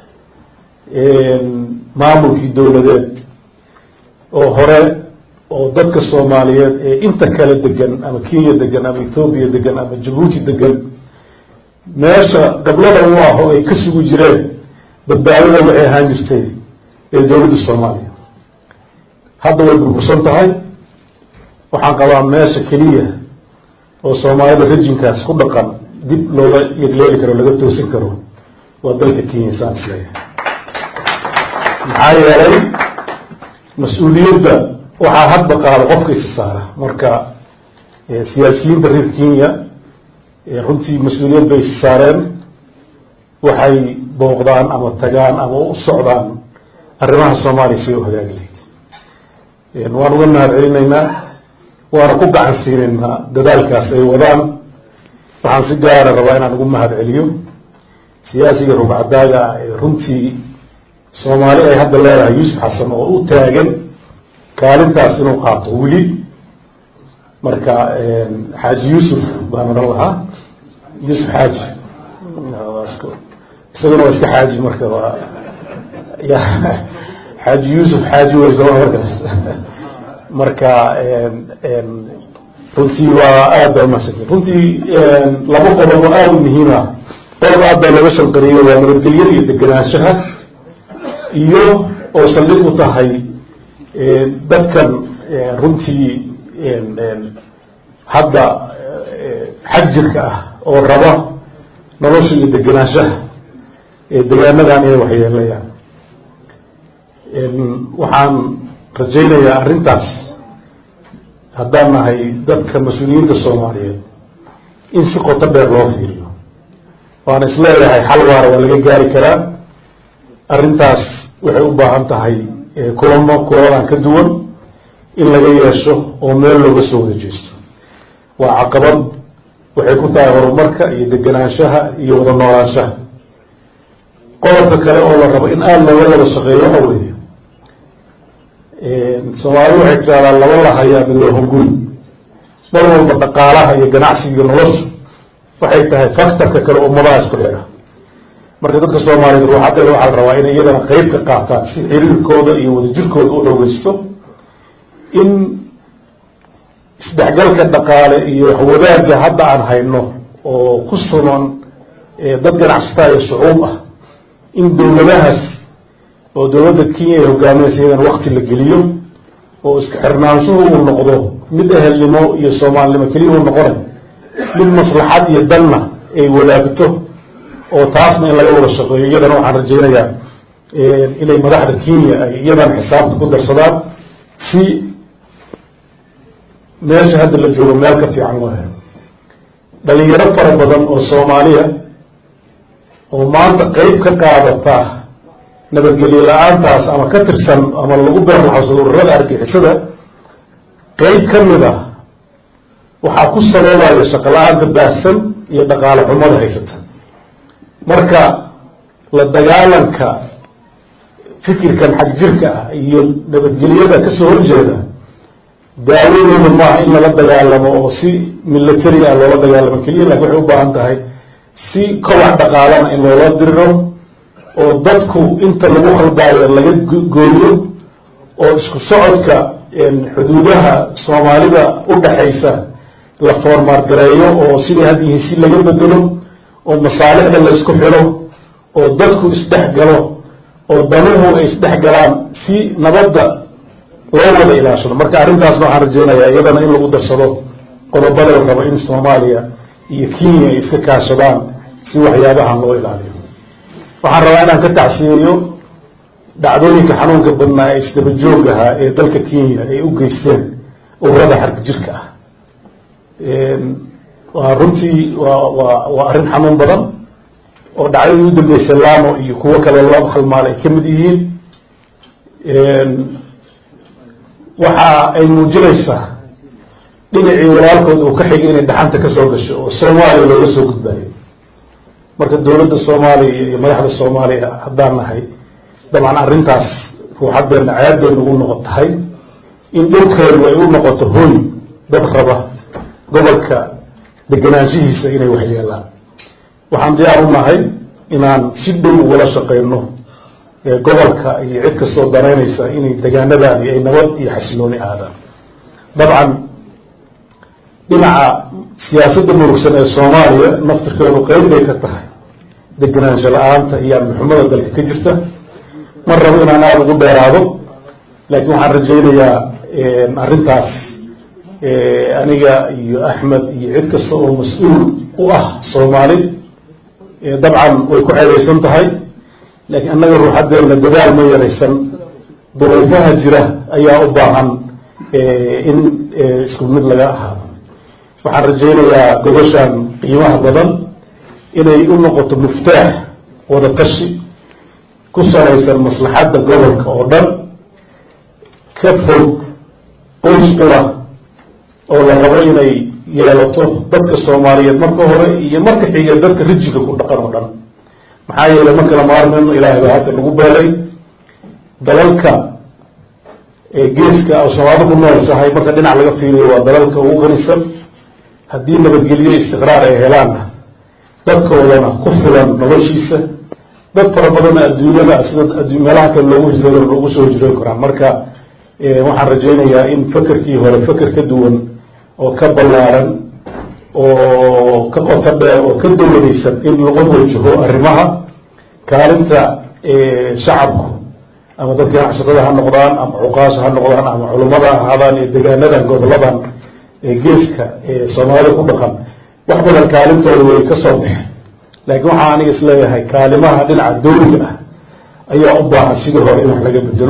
maamulkii dowladeed oo hore oo dadka Soomaaliyeed ee inta kale degan ama Kenya degan ama Ethiopia degan ama Djibouti degan meesha qablada u ah oo ay ka sugu jireen badbaadada waxay ahaan jirtay ee dowladda Soomaaliya. hadda way burbursan tahay. waxaan qabaa meesha keliya oo Soomaalida rijinkaas ku dhaqan dib looga yegleeli karo laga toosin karo waa dalka Kenya. saan isleeyahay maxaa yeelay mas-uuliyadda waxaa hadba qaada qofka isa saara. marka siyaasiyiinta reer Kenya runtii mas-uuliyad bay isa saareen. waxay booqdaan ama tagaan ama u socdaan arrimaha Soomaaliya si u hagaagi lahayd. waan uga mahad celinaynaa, waana ku gacan siinaynaa dadaalkaas ay wadaan. waxaan si gaara rabaa inaan ugu mahad celiyo siyaasiga rugcadaaga ee runtii Soomaali ay hadda leedahay Yuusuf Xasan oo u taagan kaalintaas inuu qaato weli. marka xaaji Yuusuf baan oran lahaa, Yuusuf xaaji isaguna waa iska xaaji. marka waa xaaji Yuusuf xaaji weysama markaas. marka runtii waa aad baa umahadsantahay. runtii laba qodob oo aada u muhiim ah. qodob aad baa laga shanqariyey waa nabadgelyada iyo deganaanshaha iyo oo saldhig u tahay dadkan runtii hadda xajirka ah oo raba nolosha iyo deganaanshaha degaanadan inay waxyeelayaan. waxaan rajaynayaa arrintaas haddaan nahay dadka mas-uuliyiinta Soomaaliyeed in si qoto dheer loo fiiriyo. waan isleeyahay xal waara waa laga gaari karaa. arrintaas waxay u baahan tahay kuladan ka duwan in laga yeesho oo meel looga soo wada jeesto. waa caqabad waxay ku tahay horumarka iyo deganaanshaha iyo wada noolaanshaha. qodobka kale oo la rabo in aada looga wada shaqeeyo waxa weeye soomaalidu waxay tiraahdaa laba la hayaa mid waa hunguri mar walba dhaqaalaha iyo ganacsiga iyo noloshu waxay tahay factorka kale ummadaha isku xidha marka dadka soomaaliyeed ruuxadeeda waxaa la rabaa inay iyadana qeyb ka qaataan si xiriirkooda iyo wadajirkooda u xoogeysto in isdhexgalka dhaqaale iyo wadaagga hadda aan hayno oo ku suman dad ganacsataa iyo shucuub ah in dowladahaas oo dowladda Kenya ay hogaaminaysa iyadana waqti la geliyo oo iska xirnaanshuhu uu noqdo mid ehelnimo iyo soomaalinimo keliya uu noqonay mid maslaxad iyo danna ay wadaagto oo taasna in laga wada shaqeeyo iyadana waxaan rajaynayaa inay madaxda Kenya ay iyadana xisaabta ku darsadaan si meesha hadda la joogo meel ka fiican loo helo dhalinyaro fara badan oo Soomaaliya oo maanta qeyb ka qaadata nabadgelyo la-aantaas ama ka tirsan ama lagu beerlaxawsado ururada argixisada qeyb ka mid ah waxaa ku sababaya shaqo la-aanta baahsan iyo dhaqaale xumada haysata marka la dagaalanka fikirkan xag jirka ah iyo nabadgelyada kasoo horjeeda daawadooda maaha in lala dagaalamo oo si military ah loola dagaalamo keliya laakin waxay u baahan tahay si kobac dhaqaalana in loola diriro oo dadku inta lagu khaldaayo laga gooyo oo isku socodka xuduudaha soomaalida u dhaxaysa la formaar gareeyo oo sidai had yihiin si laga bedelo oo masaalixda la isku xidho oo dadku isdhexgalo oo danuhu ay isdhexgalaan si nabadda loo wada ilaashado marka arrintaasna waxaan rajaynayaa iyadana in lagu darsado qodobada la rabo in Soomaaliya iyo Kenya ay iska kaashadaan si waxyaabahan loo ilaaliyo waxaan rabaa inaan ka tacsiyeeyo dhacdooyinka xanuunka badnaa ee isdaba joog ahaa ee dalka Kenya ay u geysteen ururada xarka jirka ah waa runtii waa arrin xanuun badan oo dhacdadii u dambeysay Laamo iyo kuwo kale laba halmaal ay ka mid yihiin waxa ay muujinaysaa dhinacii walaalkood uu ka xigay inay dhaxanta ka soo gasho oo Soomaaliya looga soo gudbaayo marka dowladda Soomaaliya iyo madaxda Soomaaliya haddaan nahay dabcan arrintaas ruuxadeena cayadeena ugu noqotahay in dhulkeedu ay u noqoto hooy dad raba gobolka deganaanshihiisa inay waxyeelaan waxaan diyaar u nahay inaan si dhow ugala shaqeyno gobolka iyo cid kastoo danaynaysa inay degaanadaan ay nabad iyo xasilooni aadaan dabcan dhinaca siyaasadda murugsan ee Soomaaliya naftirkeedu qeyb bay ka tahay deganaansho la-aanta iyo amnixumada dalka ka jirta mar rabo inaan aada ugu dheeraado laakiin waxaan rajaynayaa arrintaas aniga iyo Axmed iyo cid kasta oo mas-uul u ah Soomaali dabcan way ku ceebeysan tahay laakiin annaga ruuxadeena dadaal ma yaraysan duruufaha jira ayaa u baahan in isku mid laga ahaado waxaan rajaynayaa gobashan qiimaha badan inay u noqoto miftaax wada tashi ku salaysan maslaxadda gobolka oo dhan ka fog qoys qura oo la rabo inay yeelato dadka Soomaaliyeed marka hore iyo marka xiga dadka rijiga ku dhaqan oo dhan maxaa yeelay marka la maarmayno ilaahay baa halka lagu beeray dalalka geeska oo Soomaalidu ku noolshahay marka dhinac laga fiiriyo waa dalalka ugu qanisan haddii nabadgelyo istiqraar ay helaanna dadkoodana ku filan noloshiisa dad fara badan adduunyada sida meelaha kale loogu hijroodo loogu soo hijroon karaa marka waxaan rajaynayaa in fakarkii hore fakar ka duwan oo ka ballaaran oo ka qoto dheer oo ka dowladaysan in lagu wajaho arrimaha kaalinta shacabku ama dadka ganacsatada ha noqdaan ama cuqaasha ha noqdaan ama culummada ha ahaadaan iyo degaanadan goboladan geeska Soomaalida ku dhaqan wax badan kaalintooda way ka soo baxeen laakiin waxaan aniga isleeyahay kaalimaha dhinaca dowliga ah ayaa u baahan sidii hore in wax laga bedelo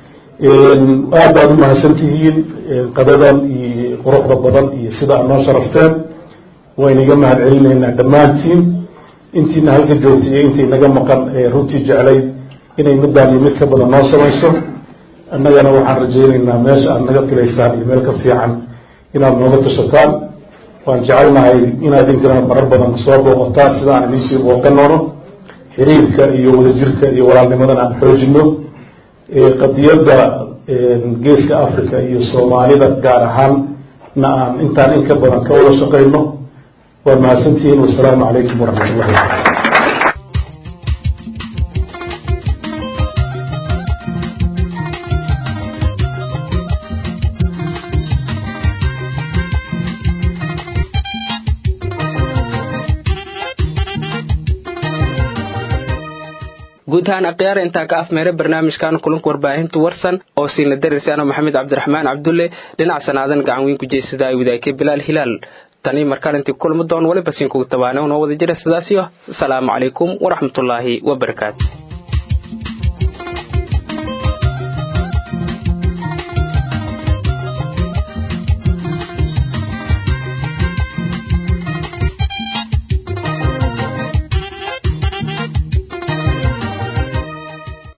aad baad u mahadsantihiin qadadan iyo quruxda badan iyo sida aad noo sharafteen wayna iga mahad celinaynaa dhammaantiin intiina halka joogtay iyo intii naga maqan runtii jeclayd inay midaan iyo mid ka badan noo samayso annagana waxaan rajaynaynaa meesha aad naga filaysaan iyo meel ka fiican inaad nooga tashataan waan jecelnahay inaad idinkana marar badan soo booqataan sida aan idiin sii booqanoono xiriirka iyo wadajirka iyo walaalnimadan aan xoojino qadiyadda geeska Africa iyo Soomaalida gaar ahaan aan intaan in ka badan ka wada shaqeyno waa mahadsantihiin wassalaamu calaykum waraxmatullahi wabarakaatu guud ahaan akhyaar inta ka afmeeray barnaamijkan kulanka warbaahinta warsan oo siina darisana Maxamed Cabdiraxmaan Cabdulle dhinaca sanaadan gacan weyn ku jeesada ay wadaagay Bilaal Hilaal tani markaantii kulmo doon waliba siin ku tabaano wada jira sidaas iyo assalaamu calaykum waraxmatullaahi wabarakaatuh